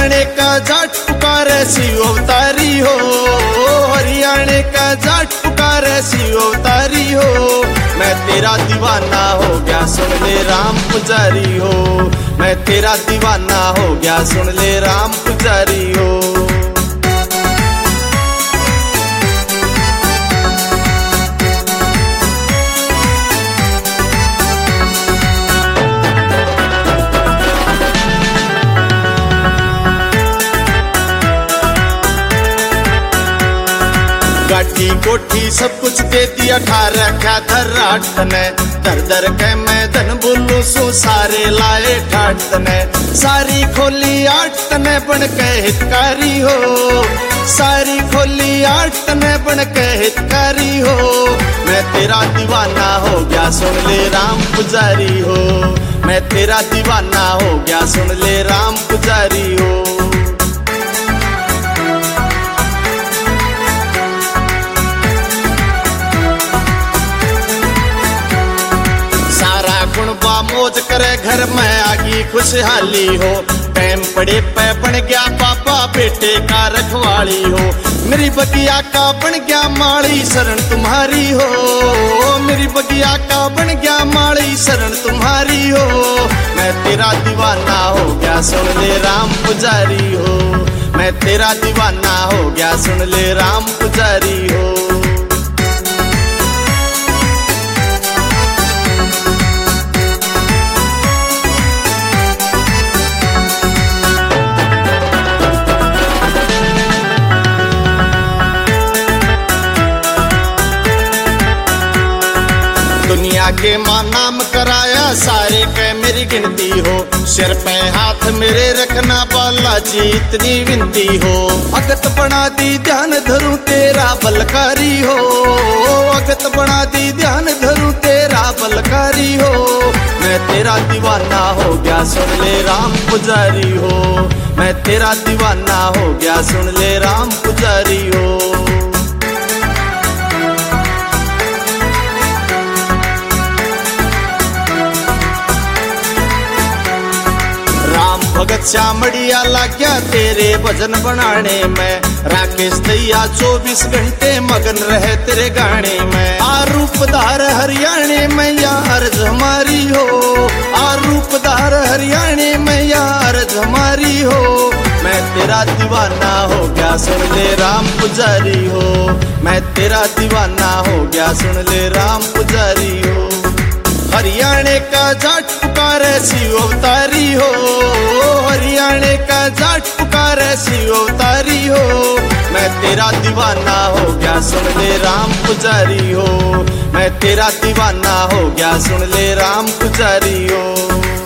हरियाणे का जाट पुकारे शिव अवतारी हो, हरियाणे का जाट पुकारे शिव अवतारी हो। मैं तेरा दीवाना हो गया सुन ले राम पुजारी हो, मैं तेरा दीवाना हो गया सुन ले राम पुजारी हो। गाठी कोठी सब कुछ दे दिया, ठार रखा धर्राट तने, दर दर के मैं धन बोलू सो सारे लाए ठाट तने। सारी खोली आठ तने बन के हितकारी हो, सारी खोली आठ तने बन के हितकारी हो। मैं तेरा दीवाना हो गया सुन ले राम पुजारी हो, मैं तेरा दीवाना हो गया सुन ले राम पुजारी हो। मौज करे घर में आगी खुशहाली हो, टाइम पड़े पे बन गया पापा बेटे का रखवाली हो। मेरी बगिया का बन गया माली शरण तुम्हारी हो, मेरी बगिया का बन गया माली शरण तुम्हारी हो। मैं तेरा दीवाना हो गया सुन ले राम पुजारी हो, मैं तेरा दीवाना हो गया सुन ले राम पुजारी हो। दुनिया के माँ नाम कराया सारे के मेरी गिनती हो, सिर पे हाथ मेरे रखना बालाजी इतनी विनती हो। अगत बना दी ध्यान धरूं तेरा बलकारी हो, अगत बना दी ध्यान धरूं तेरा बलकारी हो। मैं तेरा दीवाना हो गया सुन ले राम पुजारी हो, मैं तेरा दीवाना हो गया सुन ले राम पुजारी हो। भगत श्यामड़िया लाग्या तेरे भजन बनाने में, राकेश दैया 24 घंटे मगन रहे तेरे गाने में। आरूपधार हरियाणे में यार हमारी हो, आरूपधार हरियाणे में यार हमारी हो। मैं तेरा दीवाना हो गया सुन ले राम पुजारी हो, मैं तेरा दीवाना हो गया सुन ले राम पुजारी हो। हरियाणे का जाट पुकारे शिव अवतारी हो, हरियाणे का जाट पुकारे शिव अवतारी हो। मैं तेरा दीवाना हो गया सुन ले राम पुजारी हो, मैं तेरा दीवाना हो गया सुन ले राम पुजारी हो।